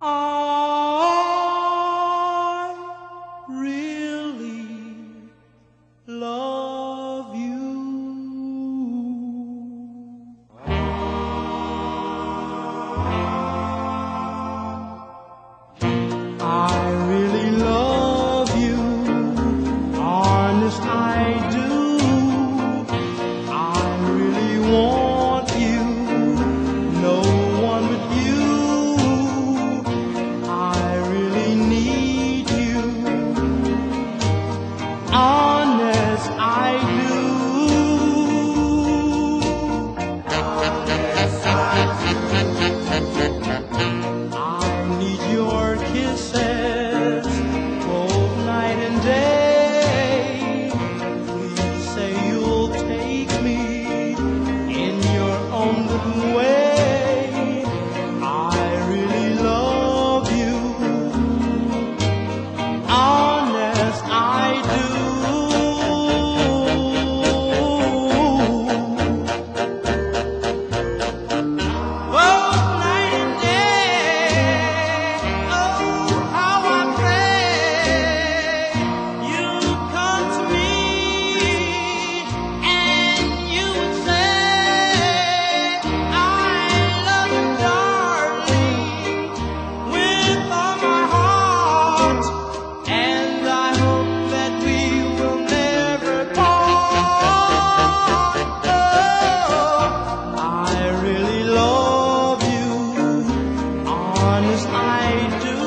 I really love you. I really love you, honest I do. I really want you, no one but you. I really need you, honest I do. I need your kisses both night and day. Please say you'll take me in your own little way. I really love you, honest I do. Both night and day, oh how I pray you'd come to me and you would say, I love you, darling, with all my heart, and I hope that we will never part. Oh, I really love you, honest I do.